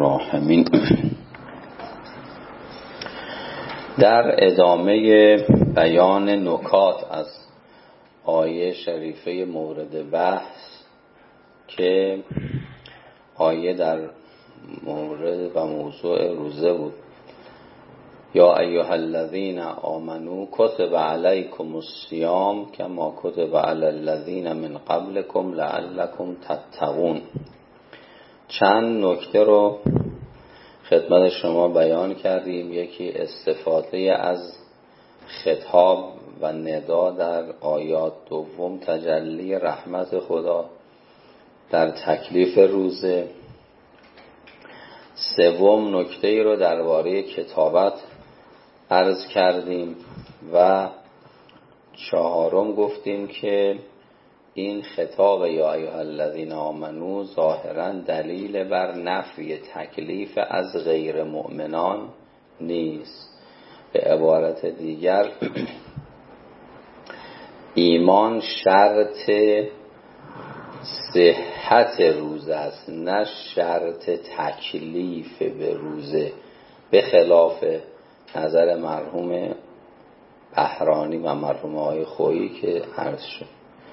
الراحمین. در ادامه بیان نکات از آیه شریفه مورد بحث که آیه در مورد و موضوع روزه بود، یا ایها الذین آمنوا کتب علیکم الصیام کما کتب علی الذین من قبلکم لعلکم تتقون. چند نکته رو خدمت شما بیان کردیم. یکی استفاده از خطاب و ندا در آیات، دوم تجلی رحمت خدا در تکلیف روزه، سوم نکته ای رو درباره کتابت عرض کردیم و چهارم گفتیم که این خطاب یا ایها الذین آمنو ظاهرا دلیل بر نفی تکلیف از غیر مؤمنان نیست. به عبارت دیگر ایمان شرط صحت روزه است، نه شرط تکلیف به روزه، به خلاف نظر مرحوم بهرانی و مرحوم آقای خویی که عرض شد.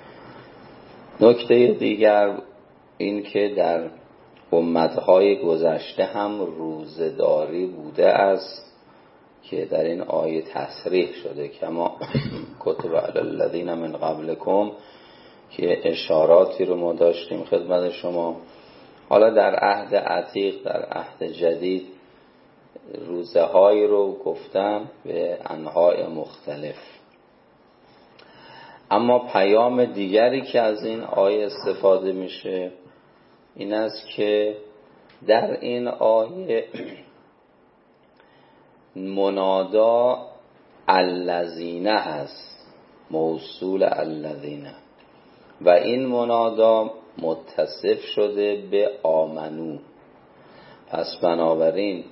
نکته دیگر این که در امتهای گذشته هم روزه‌داری بوده است که در این آیه تصریح شده کما کتب علی الذین من قبلکم، که اشاراتی رو ما داشتیم خدمت شما. حالا در عهد عتیق، در عهد جدید روزه هایی رو گفتم به انواع مختلف. اما پیام دیگری که از این آیه استفاده میشه این است که در این آیه منادا الذین هست، موصول الذین، و این منادا متصف شده به آمنو. پس بنابراین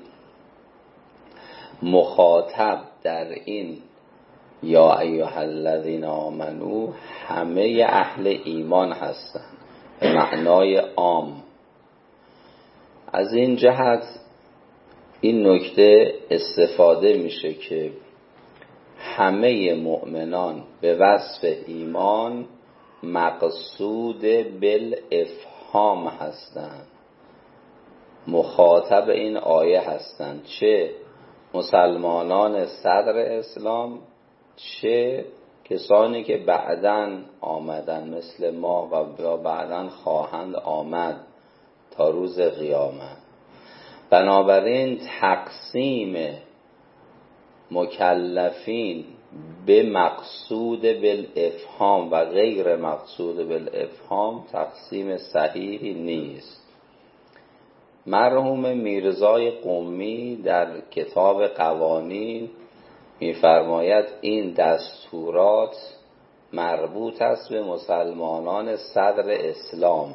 مخاطب در این یا ایها الذین آمنو همه اهل ایمان هستند به معنای عام. از این جهت این نکته استفاده میشه که همه مؤمنان به وصف ایمان مقصود بالافهام هستند، مخاطب این آیه هستند، چه مسلمانان صدر اسلام چه کسانی که بعداً آمدن مثل ما و بعداً خواهند آمد تا روز قیامت. بنابراین تقسیم مکلفین به مقصود بالافهام و غیر مقصود بالافهام تقسیم صحیحی نیست. مرحوم میرزای قمی در کتاب قوانین می‌فرماید این دستورات مربوط است به مسلمانان صدر اسلام،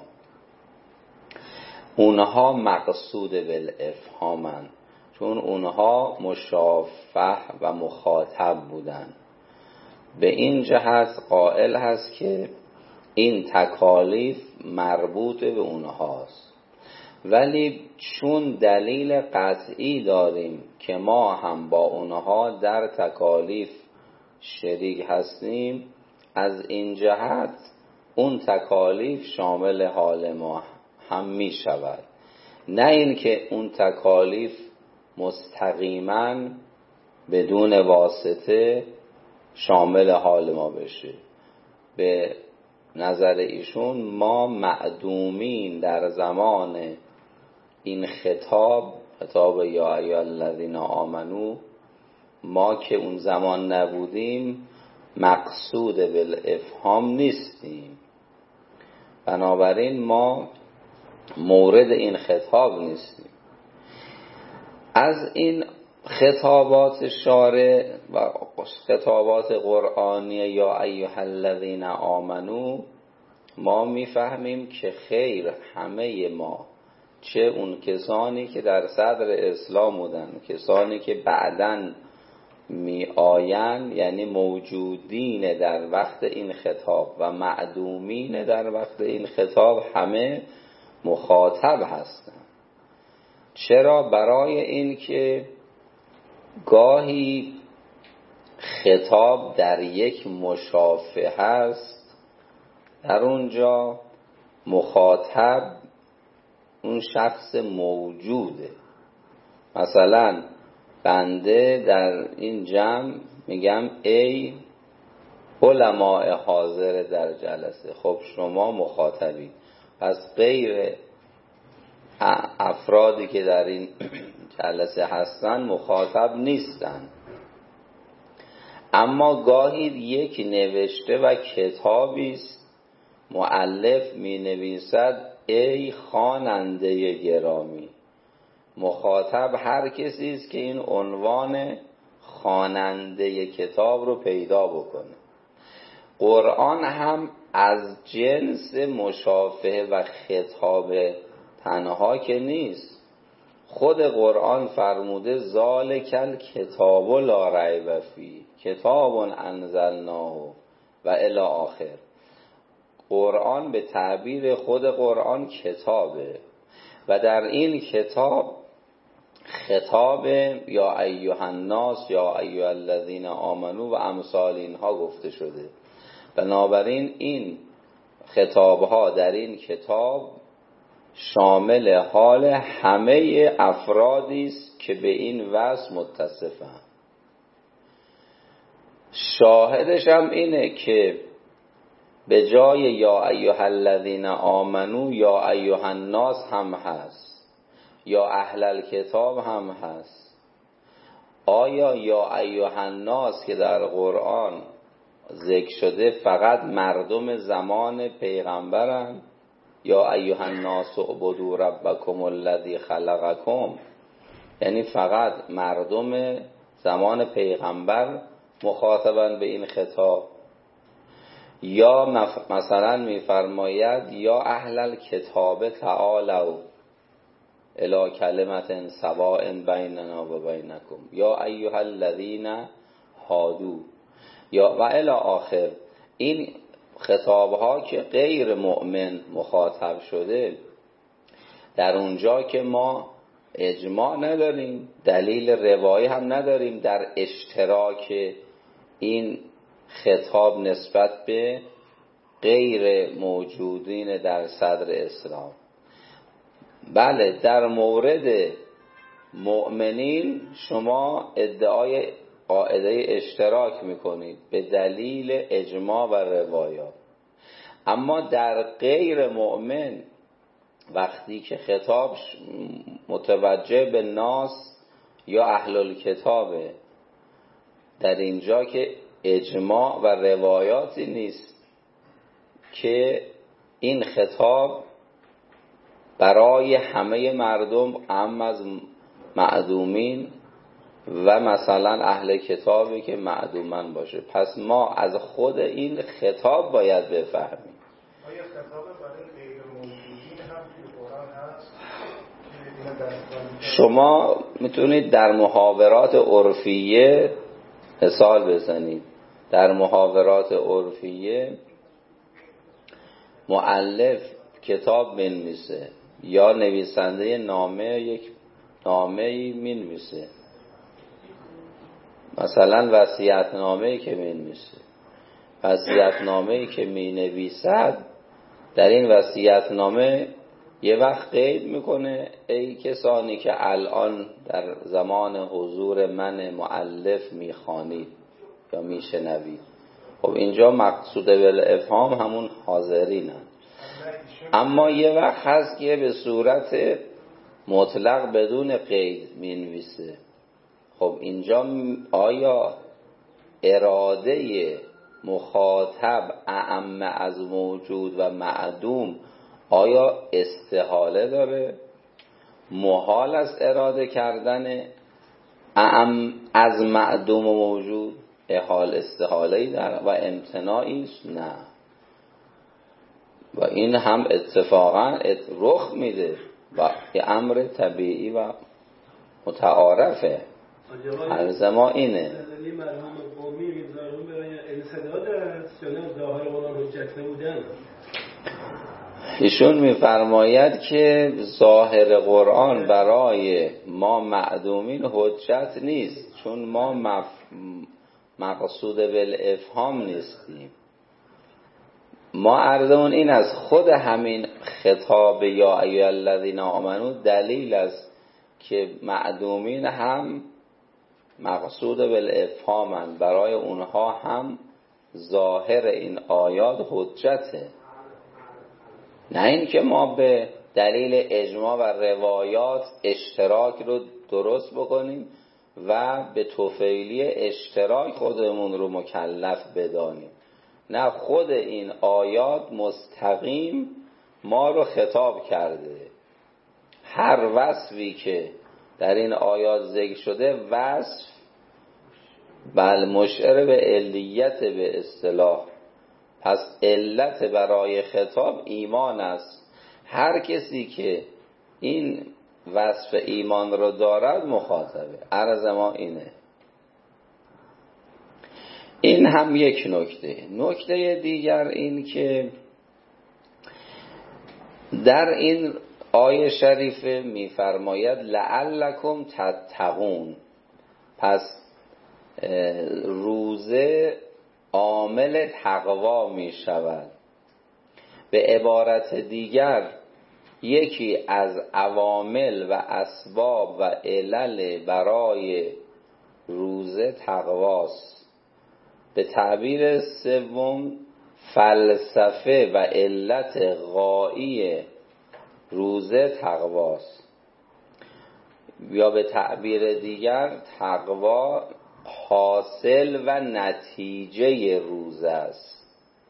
اونها مقصود بالافهامند، چون اونها مشافه و مخاطب بودند. به این جهت قائل هست که این تکالیف مربوط به اونهاست. ولی چون دلیل قطعی داریم که ما هم با اونها در تکالیف شریک هستیم، از این جهت اون تکالیف شامل حال ما هم می شود، نه این که اون تکالیف مستقیما بدون واسطه شامل حال ما بشه. به نظر ایشون ما معدومین در زمان این خطاب یا ایها الذین آمنو، ما که اون زمان نبودیم مقصود بالافهام نیستیم، بنابراین ما مورد این خطاب نیستیم. از این خطابات شارع و خطابات قرآنی یا ایها الذین آمنو ما میفهمیم که خیر، همه ما، چه اون کسانی که در صدر اسلام بودن، کسانی که بعداً می آیند، یعنی موجودین در وقت این خطاب و معدومین در وقت این خطاب، همه مخاطب هستند. چرا؟ برای این که گاهی خطاب در یک مشافهه است، در اونجا مخاطب اون شخص موجوده. مثلا بنده در این جمع میگم ای علماء حاضر در جلسه، خب شما مخاطبی، پس غیر افرادی که در این جلسه هستن مخاطب نیستن. اما گاهی یک نوشته و کتابی است، مؤلف می نویسد ای خواننده گرامی. مخاطب هر کسی است که این عنوان خواننده کتاب رو پیدا بکنه. قرآن هم از جنس مشافهه و خطاب تنها که نیست. خود قرآن فرموده ذالک الکتاب لا ریب فیه کتاب انزلناه و الی آخر. قرآن به تعبیر خود قرآن کتابه و در این کتاب خطاب یا ایها الناس یا ایها الذین آمنو و امثال اینها گفته شده. بنابراین این خطابها در این کتاب شامل حال همه افرادی است که به این وصف متصفند. شاهدش هم اینه که به جای یا ایها الذین آمنو یا ایها الناس هم هست، یا اهل الکتاب هم هست. آیا یا ایها الناس که در قرآن ذکر شده فقط مردم زمان پیغمبرن؟ یا ایها الناس اعبدوا ربکم الذی خلقکم، یعنی فقط مردم زمان پیغمبر مخاطبن به این خطاب؟ یا مثلا میفرماید یا اهل الکتاب تعالوا الی کلمة سواء بیننا و بینکم یا ایها الذین هادو یا و الی آخر. این خطابها که غیر مؤمن مخاطب شده، در اونجا که ما اجماع نداریم، دلیل روایی هم نداریم در اشتراک این خطاب نسبت به غیر موجودین در صدر اسلام. بله، در مورد مؤمنین شما ادعای قاعده اشتراک میکنید به دلیل اجماع و روایات، اما در غیر مؤمن وقتی که خطاب متوجه به ناس یا اهل الکتابه، در اینجا که اجماع و روایاتی نیست که این خطاب برای همه مردم عام از معدومین و مثلا اهل کتابی که معدومن باشه. پس ما از خود این خطاب باید بفهمیم. آیا خطاب برای غیر موجودین هم توی قرآن هست؟ شما میتونید در محاورات عرفیه مثال بزنید. در محاورات عرفیه مؤلف کتاب بنویسه یا نویسنده نامه یک نامه‌ای مینویسه، مثلا وصیت‌نامه‌ای که مینویسه، وصیت‌نامه‌ای که مینویسد در این وصیت‌نامه یه وقت قید میکنه ای کسانی که الان در زمان حضور من مؤلف میخوانید یا میشنوید. خب اینجا مقصود بالافهام همون حاضرینن. اما یه وقت هست که به صورت مطلق بدون قید مینویسه. خب اینجا آیا اراده مخاطب اعم از موجود و معدوم آیا استحاله داره؟ محال از اراده کردن اعم از معدوم و موجود استحاله‌ای داره و امتناعی است؟ نه. و این هم اتفاقا رخ میده و یه امر طبیعی و متعارفه. عرض ما اینه. مرحوم قومی میذارم برای انسداد است یا نه ظاهر قرآن حجت نبودن؟ ایشون میفرماید که ظاهر قرآن برای ما معدومین حجت نیست، چون ما مقصود بالافهام نیستیم. ما عرضمون این از خود همین خطاب یا ایها الذین آمنو دلیل است که معدومین هم مقصود بالافهامن، برای اونها هم ظاهر این آیات حجته، نه این که ما به دلیل اجماع و روایات اشتراک رو درست بکنیم و به طفیلی اشتراک خودمون رو مکلف بدانیم. نه، خود این آیات مستقیم ما رو خطاب کرده. هر وصفی که در این آیات ذکر شده وصف بل مشعر به علیت به اصطلاح، پس علت برای خطاب ایمان است. هر کسی که این وصف ایمان رو دارد مخاطبه. عرض ما اینه. این هم یک نکته. نکته دیگر این که در این آیه شریفه میفرماید لعلکم تتقون، پس روزه عامل تقوا می شود. به عبارت دیگر یکی از عوامل و اسباب و علل برای روزه تقواست. به تعبیر سوم فلسفه و علت غایی روزه تقواست، یا به تعبیر دیگر تقوا حاصل و نتیجه روزه است.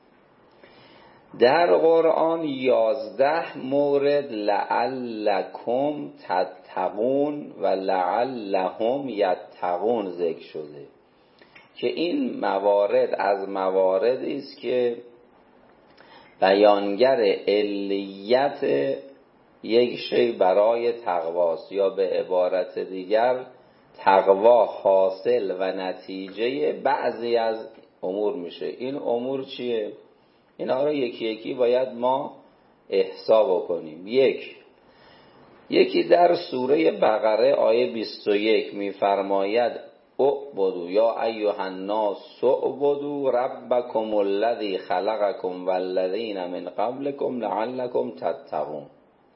در قرآن 11 مورد لعلکم تتقون و لعلهم یتقون ذکر شده که این موارد از مواردی است که بیانگر علیت یک شی برای تقواست، یا به عبارت دیگر تقوا حاصل و نتیجه بعضی از امور میشه. این امور چیه؟ اینا رو یکی یکی باید ما احسا بکنیم. یکی در سوره بقره آیه 21 میفرماید اعبدوا یا ایها الناس اعبدوا ربکم الذی خلقکم والذین من قبلکم لعلکم تتقون.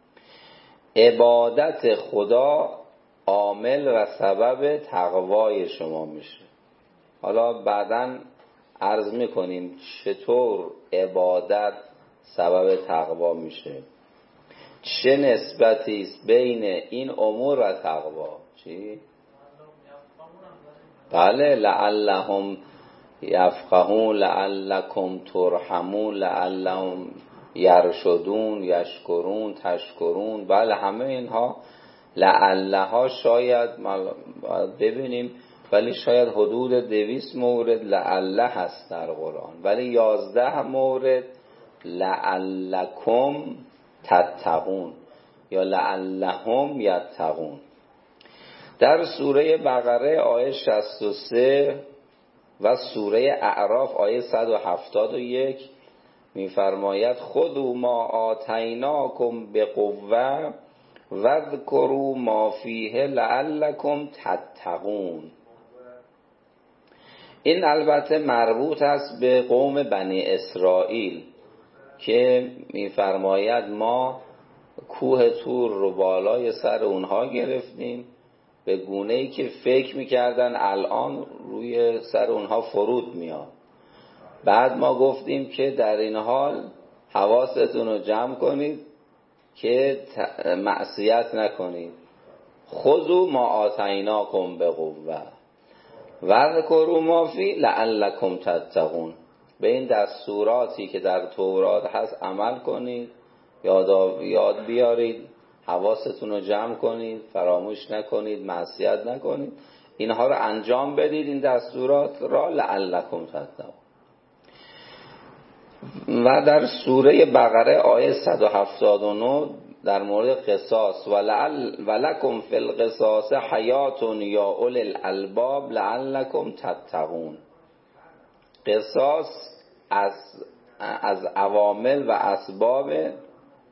عبادت خدا عامل و سبب تقوای شما میشه. حالا بعداً عرض میکنیم چطور عبادت سبب تقوا میشه، چه نسبتی است بین این امور و تقوا. چی؟ بله، لعلهم یفقهون، لعلکم ترحمون، لعلهم یرشدون، یشکرون، تشکرون. بله، همه اینها لعلها شاید ببینیم، ولی شاید حدود 200 مورد لعله هست در قرآن، ولی 11 مورد لعلکم تتقون یا لعلهم یتقون. در سوره بقره آیه 63 و سوره اعراف آیه 171 میفرماید خذوا ما آتیناکم بقوة واذکروا ما فیه لعلکم تتقون. این البته مربوط است به قوم بنی اسرائیل که میفرماید ما کوه طور رو بالای سر اونها گرفتیم به گونه‌ای که فکر میکردن الان روی سر اونها فرود میاد. بعد ما گفتیم که در این حال حواستون رو جمع کنید که معصیت نکنید. خذوا ما آتیناکم بقوة واذکروا ما فیه لعلکم تتقون. به این دستوراتی که در تورات هست عمل کنید، یاد بیارید، حواستون رو جمع کنید، فراموش نکنید، معصیت نکنید، اینها رو انجام بدید، این دستورات را لعلکم تتقون. و در سوره بقره آیه 179 در مورد قصاص ولکم فی القصاص حیات یا اولی الالباب لعلکم تتقون. قصاص از عوامل و اسباب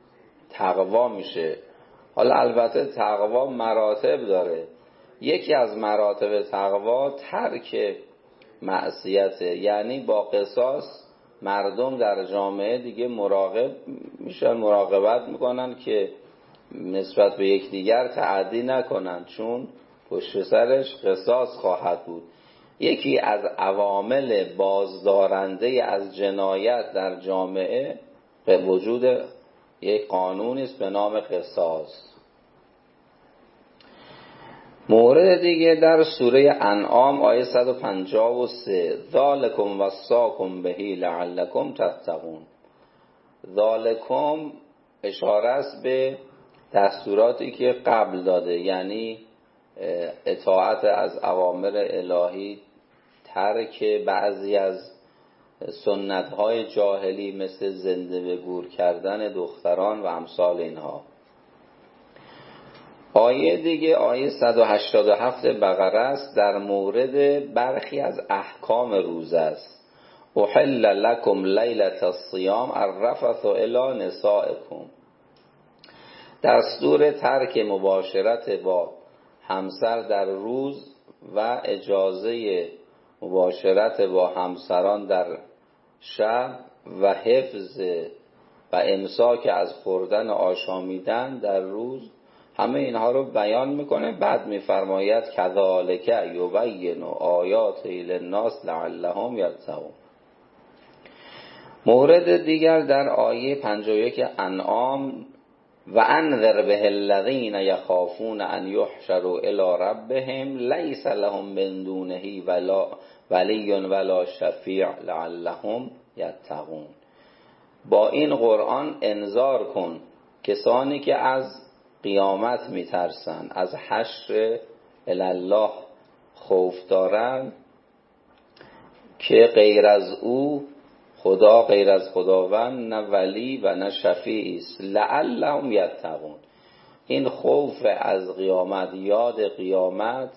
تقوا میشه. حالا البته تقوا مراتب داره. یکی از مراتب تقوا ترک معصیته، یعنی با قصاص مردم در جامعه دیگه مراقب میشن، مراقبت میکنن که نسبت به یکدیگر تعدی نکنن، چون پشت سرش قصاص خواهد بود. یکی از عوامل بازدارنده از جنایت در جامعه به وجود یک قانونی است به نام قصاص. مورد دیگه در سوره انعام آیه 153 ذالکم وصاکم بهی لعلکم تتقون. ذالکم اشاره است به دستوراتی که قبل داده، یعنی اطاعت از اوامر الهی، ترک بعضی از سنت‌های جاهلی مثل زنده به گور کردن دختران و امثال اینها. آیه دیگه آیه 187 بقره است، در مورد برخی از احکام روزه است. احل لکم لیلة الصیام الرفث الی نسائکم. دستور ترک مباشرت با همسر در روز و اجازه مباشرت با همسران در شب و حفظ و امساک از خوردن آشامیدن در روز، همه اینها رو بیان میکنه. بعد میفرماید کذالک یبین آیات للناس لعلهم یتقون. مورد دیگر در آیه 51 انعام و انذر به الذین یخافون ان یحشروا الی ربهم لیس لهم من دونه ولی ولا شفیع لعلهم یتقون. با این قرآن انذار کن کسانی که از قیامت میترسن، از حشر الله خوف دارن، که غیر از او خدا، غیر از خداوند نه ولی و نه شفیعی است. لعلهم یتقون. این خوف از قیامت، یاد قیامت،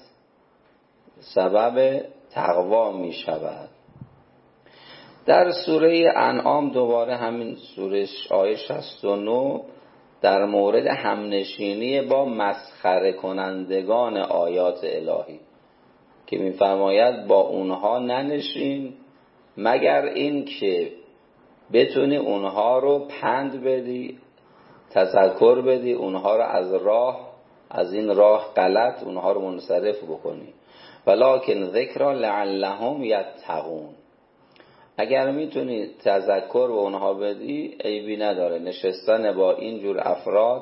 سبب تقوا می شود. در سوره انعام دوباره همین سوره آیه 69 در مورد همنشینی با مسخره کنندگان آیات الهی که می‌فرماید با اونها ننشین مگر این که بتونی اونها رو پند بدی، تذکر بدی، اونها رو از این راه غلط اونها رو منصرف بکنی. ولکن ذکر لعلهم یتقون. اگر میتونی تذکر به اونها بدی عیبی نداره، نشستن با اینجور افراد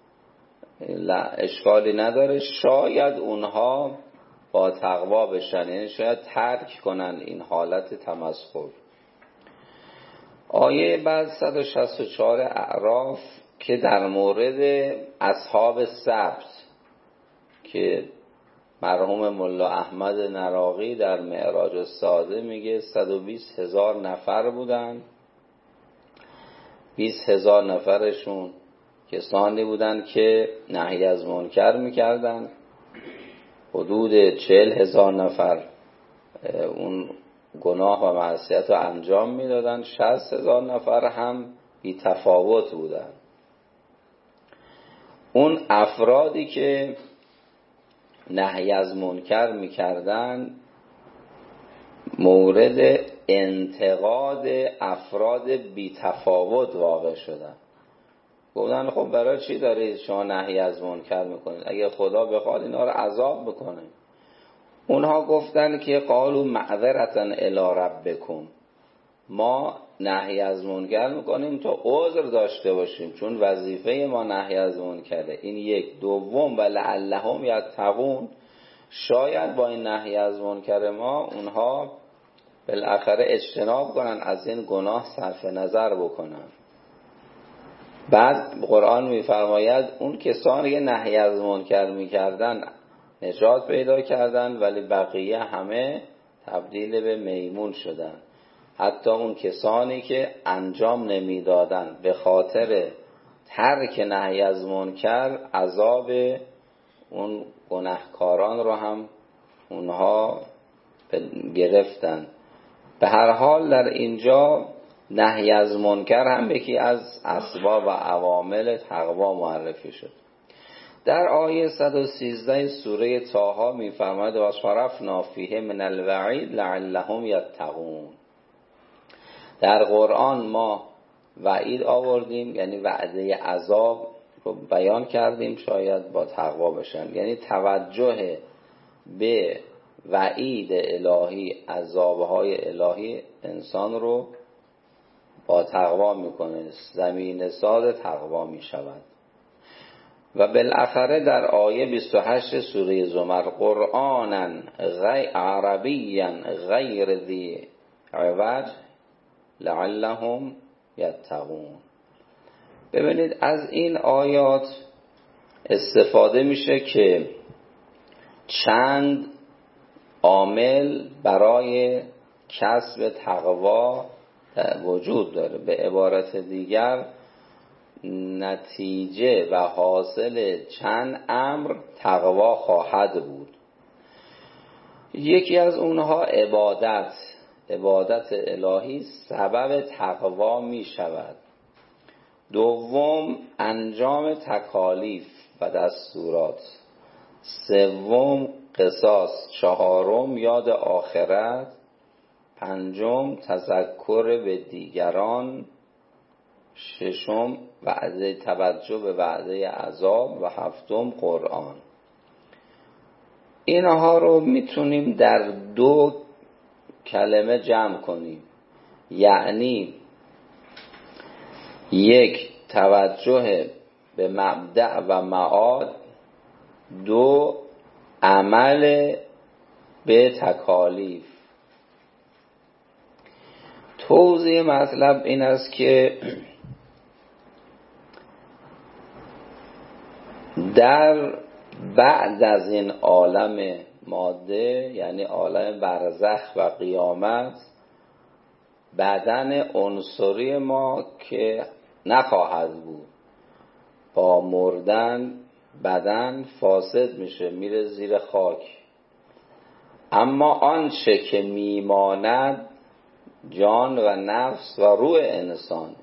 اشکالی نداره. شاید اونها با تقوا بشن، یعنی شاید ترک کنن این حالت تمسخر. آیه بعد 164 اعراف که در مورد اصحاب سبت که مرحوم ملا احمد نراقی در معراج السعاده میگه 120,000 نفر بودن. 20,000 نفرشون کسانی بودن که نهی از منکر میکردن، حدود 40,000 نفر اون گناه و معصیت رو انجام میدادن، 60,000 نفر هم بی تفاوت بودن. اون افرادی که نهی از منکر میکردن مورد انتقاد افراد بی تفاوت واقع شدن. گفتن خب برای چی دارید شما نهی از منکر میکنید؟ اگه خدا بخواد اینا رو عذاب بکنه. اونها گفتن که قالوا معذرة الی ربکم، ما نهی از منکر میکنیم تا عذر داشته باشیم، چون وظیفه ما نهی از منکره. این یک. دوم ولعلهم یتقون، شاید با این نهی از منکر ما اونها بالاخره اجتناب کنن، از این گناه صرف نظر بکنن. بعد قرآن میفرماید اون کسانی که نهی از منکر میکردن نجات پیدا کردن، ولی بقیه همه تبدیل به میمون شدن. حتی اون کسانی که انجام نمیدادن به خاطر ترک نهی از منکر عذاب اون گناهکاران رو هم اونها گرفتن. به هر حال در اینجا نهی از منکر هم یکی از اسباب و عوامل تقوا معرفی شد. در آیه 113 سوره طه می‌فرماید و صرفنا فیه من الوعید لعلهم یتقون. در قرآن ما وعید آوردیم، یعنی وعده عذاب رو بیان کردیم شاید با تقوا بشن، یعنی توجه به وعید الهی، عذابهای الهی انسان رو با تقوا میکنه، زمین ساز تقوا میشود. و بالاخره در آیه 28 سوره زمر قرآنا عربیا غیر ذی عوج لعلهم یتقون. ببینید از این آیات استفاده میشه که چند عامل برای کسب تقوا وجود داره. به عبارت دیگر نتیجه و حاصل چند امر تقوا خواهد بود. یکی از اونها عبادت الهی سبب تقوا می شود. دوم انجام تکالیف و دستورات. سوم قصاص. چهارم یاد آخرت. پنجم تذکر به دیگران. ششم وعده توجه به وعده عذاب و هفتم قرآن. اینها رو میتونیم در دو کلمه جمع کنیم، یعنی یک توجه به مبدأ و معاد، دو عمل به تکالیف. توضیح مطلب این است که در بعد از این عالم ماده، یعنی عالم برزخ و قیامت، بدن عنصری ما که نخواهد بود، با مردن بدن فاسد میشه، میره زیر خاک. اما آنچه که میماند جان و نفس و روح انسان.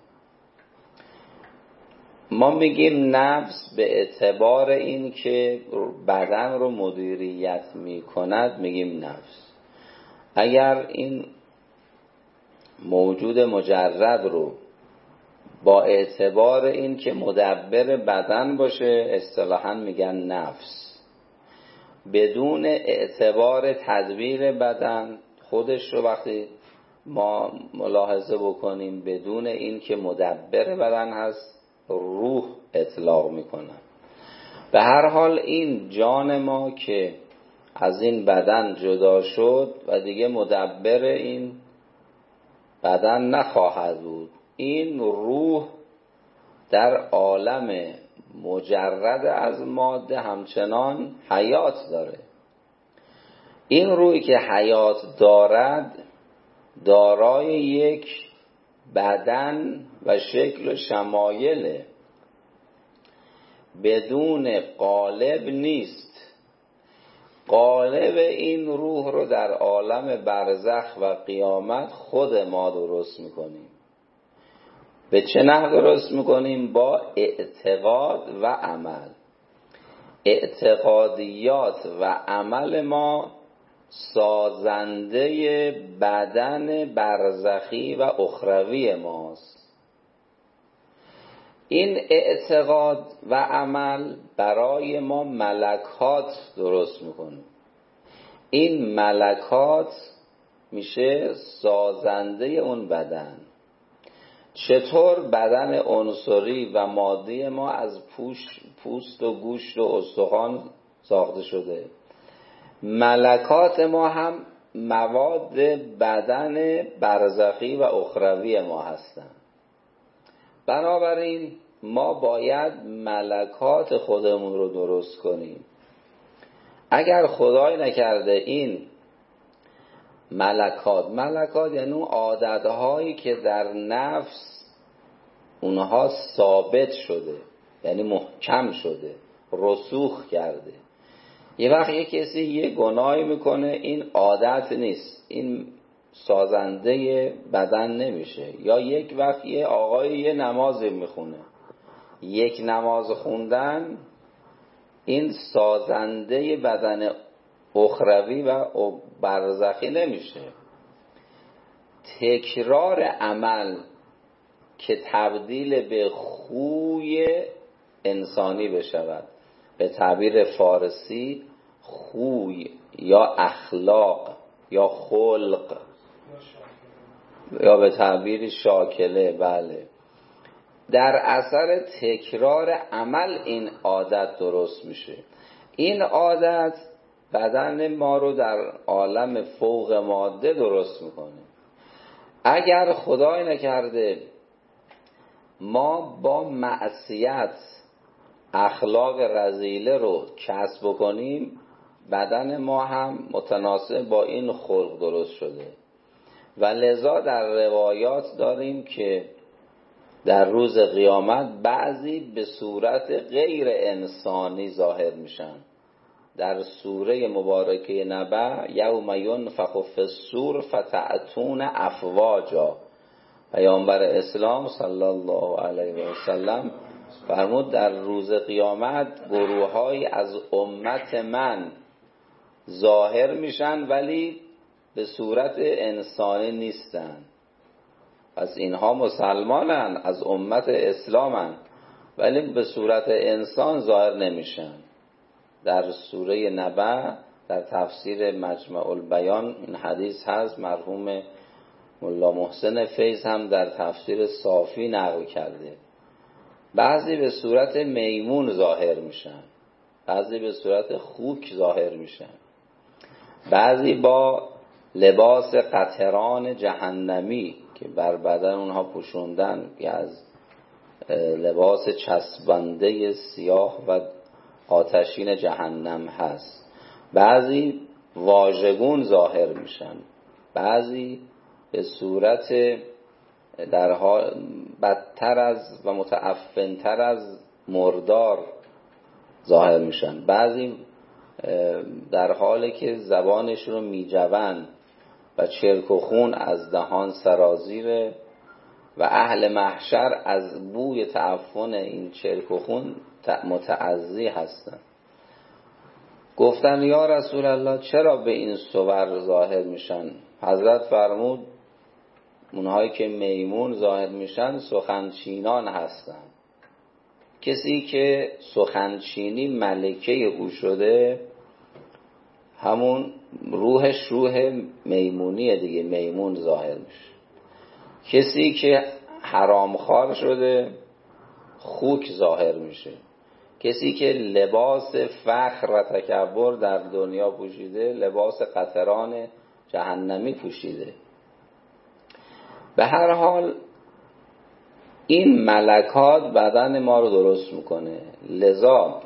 ما میگیم نفس به اعتبار این که بدن رو مدیریت میکند میگیم نفس. اگر این موجود مجرد رو با اعتبار این که مدبر بدن باشه اصطلاحاً میگن نفس، بدون اعتبار تدبیر بدن خودش رو وقتی ما ملاحظه بکنیم بدون این که مدبر بدن هست روح اطلاق میکنن. به هر حال این جان ما که از این بدن جدا شد و دیگه مدبر این بدن نخواهد بود، این روح در عالم مجرد از ماده همچنان حیات داره. این روحی که حیات دارد دارای یک بدن و شکل و شمایل، بدون قالب نیست. قالب این روح رو در عالم برزخ و قیامت خود ما درست میکنیم. به چه نحو درست میکنیم؟ با اعتقاد و عمل. اعتقادیات و عمل ما سازنده بدن برزخی و اخروی ماست. این اعتقاد و عمل برای ما ملکات درست میکنه. این ملکات میشه سازنده اون بدن. چطور بدن عنصری و مادی ما از پوست و گوشت و استخوان ساخته شده، ملکات ما هم مواد بدن برزخی و اخروی ما هستند. بنابراین ما باید ملکات خودمون رو درست کنیم. اگر خدای نکرده این ملکات یعنی اون عادتهایی که در نفس اونها ثابت شده، یعنی محکم شده، رسوخ کرده. یه وقت یه کسی یه گناهی میکنه، این عادت نیست، این سازنده بدن نمیشه. یا یک وقت یه آقای یه نماز میخونه، یک نماز خوندن این سازنده بدن اخروی و برزخی نمیشه. تکرار عمل که تبدیل به خوی انسانی بشود، به تعبیر فارسی خوی یا اخلاق یا خلق یا به تعبیر شاکله، بله، در اثر تکرار عمل این عادت درست میشه. این عادت بدن ما رو در عالم فوق ماده درست میکنه. اگر خدای نکرده ما با معصیت اخلاق رذیله رو کسب بکنیم، بدن ما هم متناسب با این خلق درست شده و لذا در روایات داریم که در روز قیامت بعضی به صورت غیر انسانی ظاهر میشن. در سوره مبارکه نبأ یوم ینفخ فی الصور فتأتون افواجا، پیامبر اسلام صلی الله علیه و سلم فرمود در روز قیامت گروه‌های از امت من ظاهر میشن ولی به صورت انسانی نیستن. پس اینها مسلمانن، از امت اسلامن، ولی به صورت انسان ظاهر نمیشن. در سوره نبأ در تفسیر مجمع البیان این حدیث هست، مرحوم ملا محسن فیض هم در تفسیر صافی نقل کرده. بعضی به صورت میمون ظاهر میشن، بعضی به صورت خوک ظاهر میشن، بعضی با لباس قطران جهنمی که بر بدن اونها پوشوندن که از لباس چسبنده سیاه و آتشین جهنم هست، بعضی واژگون ظاهر میشن، بعضی به صورت در حال بدتر از و متعفنتر از مردار ظاهر میشن، بعضی در حالی که زبانشون رو میجوند و چرک و خون از دهان سرازیره و اهل محشر از بوی تعفن این چرک و خون متعزی هستند. گفتن یا رسول الله چرا به این صور ظاهر میشن؟ حضرت فرمود اونهایی که میمون ظاهر میشن سخنچینان هستند. کسی که سخنچینی ملکه او شده همون روحش روح میمونیه دیگه، میمون ظاهر میشه. کسی که حرامخوار شده خوک ظاهر میشه. کسی که لباس فخر و تکبر در دنیا پوشیده لباس قطران جهنمی پوشیده. به هر حال این ملکات بدن ما رو درست میکنه، لذا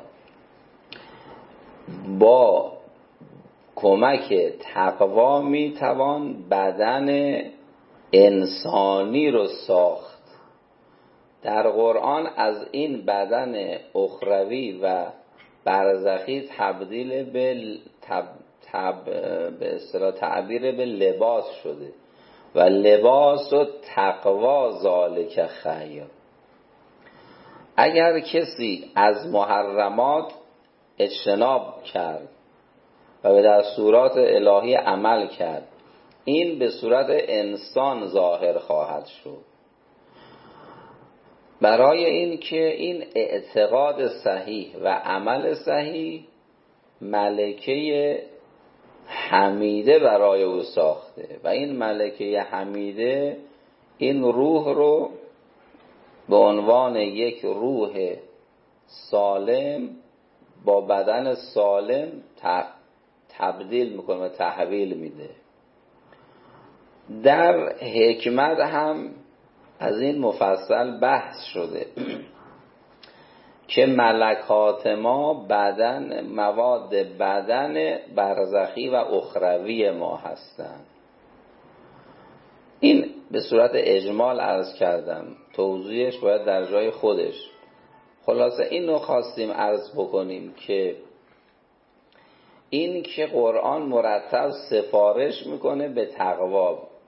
با کمک تقوا میتوان بدن انسانی رو ساخت. در قرآن از این بدن اخروی و برزخی تبدیل به اصطلاح تعبیر به لباس شده و لباس و تقوا ذالک خیر. اگر کسی از محرمات اجتناب کرد و به دستورات الهی عمل کرد، این به صورت انسان ظاهر خواهد شد. برای این که این اعتقاد صحیح و عمل صحیح ملکه حمیده برای او ساخته و این ملکه حمیده این روح رو به عنوان یک روح سالم با بدن سالم تبدیل میکنه و تحویل میده. در حکمت هم از این مفصل بحث شده که ملکات ما بدن، مواد بدن برزخی و اخروی ما هستند. این به صورت اجمال عرض کردم، توضیحش باید در جای خودش. خلاصه این رو خواستیم عرض بکنیم که این که قرآن مرتب سفارش میکنه به تقوا،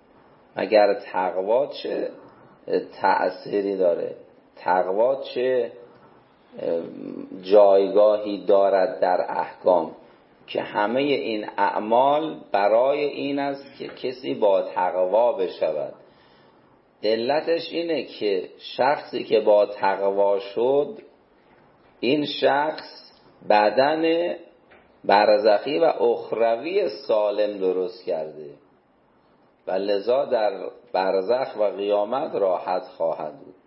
مگر تقوا چه تأثیری داره؟ تقوا چه جایگاهی دارد در احکام؟ که همه این اعمال برای این است که کسی با تقوا بشود. علتش اینه که شخصی که با تقوا شد، این شخص بدن برزخی و اخروی سالم درست کرده و لذا در برزخ و قیامت راحت خواهد بود.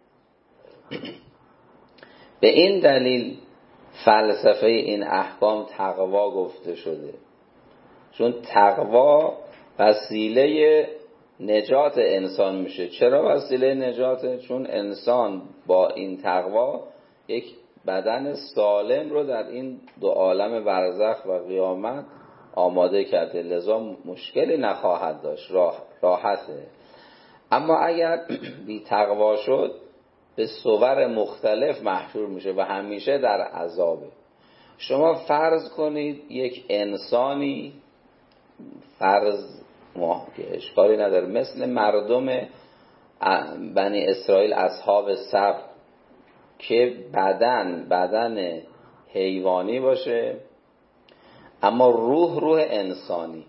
به این دلیل فلسفه این احکام تقوا گفته شده، چون تقوا وسیله نجات انسان میشه. چرا وسیله نجاته؟ چون انسان با این تقوا یک بدن سالم رو در این دو عالم برزخ و قیامت آماده کرده، لذا مشکلی نخواهد داشت، راحته. اما اگر بی تقوا شد، به صور مختلف محشور میشه و همیشه در عذابه. شما فرض کنید یک انسانی، فرض ما که اشکالی نداره، مثل مردم بنی اسرائیل اصحاب سبت که بدن حیوانی باشه اما روح انسانی.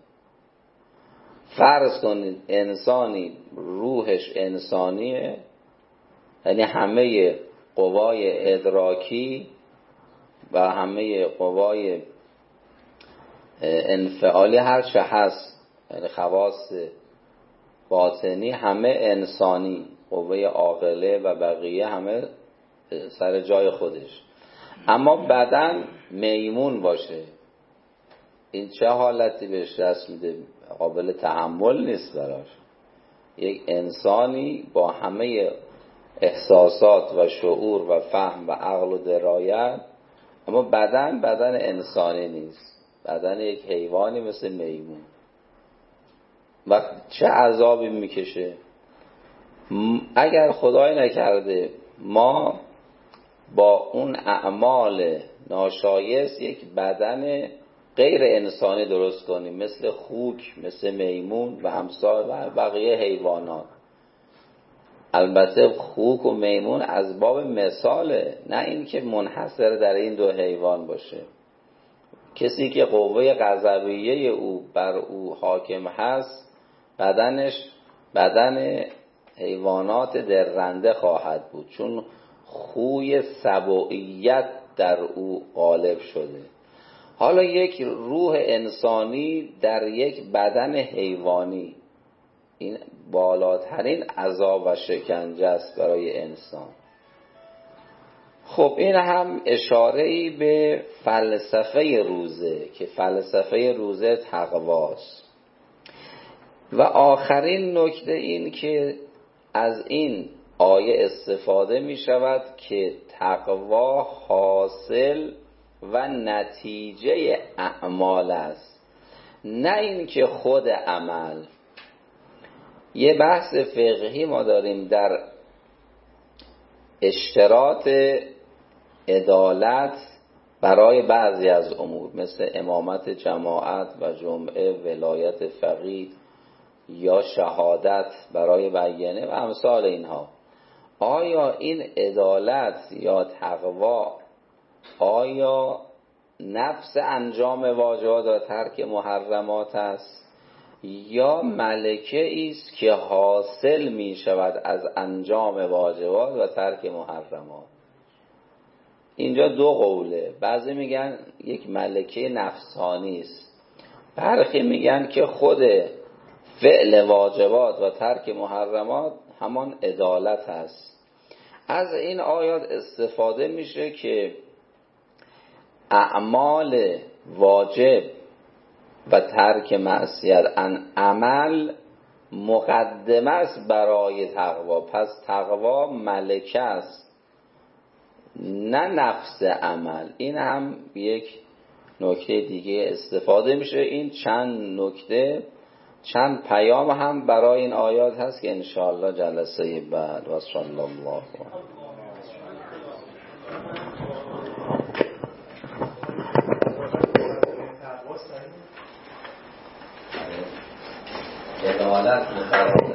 فرض کنید انسانی روحش انسانیه، یعنی همه قوای ادراکی و همه قوای انفعالی هر چه هست، یعنی خواص باطنی همه انسانی، قوه عاقله و بقیه همه سر جای خودش، اما بدن میمون باشه. این چه حالتی بهش دست میده؟ قابل تحمل نیست براش. یک انسانی با همه احساسات و شعور و فهم و عقل و درایت، اما بدن انسانی نیست، بدن یک حیوانی مثل میمون. و چه عذابی میکشه؟ اگر خدای نکرده ما با اون اعمال ناشایست یک بدن غیر انسانی درست کنیم، مثل خوک، مثل میمون و امثال و بقیه حیوانات. البته خوک و میمون از باب مثاله، نه این که منحصر در این دو حیوان باشه. کسی که قوه غضبیه او بر او حاکم هست، بدنش بدن حیوانات درنده خواهد بود، چون خوی سبوعیت در او غالب شده. حالا یک روح انسانی در یک بدن حیوانی، این بالاترین عذاب و شکنجه است برای انسان. خب این هم اشاره‌ای به فلسفه روزه که فلسفه روزه تقواست. و آخرین نکته این که از این آیه استفاده می شود که تقوا حاصل و نتیجه اعمال است، نه این که خود عمل. یه بحث فقهی ما داریم در اشتراط عدالت برای بعضی از امور، مثل امامت جماعت و جمعه، ولایت فقیه یا شهادت برای بیانه و امثال اینها. آیا این عدالت یا تقوا آیا نفس انجام واجبات و ترک محرمات است، یا ملکه است که حاصل می شود از انجام واجبات و ترک محرمات؟ اینجا دو قوله. بعضی میگن یک ملکه نفسانی است، برخی میگن که خود فعل واجبات و ترک محرمات همان عدالت است. از این آیات استفاده میشه که اعمال واجب و ترک معصیت عمل مقدمه است برای تقوا. پس تقوا ملکه است، نه نفس عمل. این هم یک نکته دیگه استفاده میشه. این چند نکته، چند پیام هم برای این آیات هست که انشاءالله جلسه بعد. و صلی الله علیه. عدالت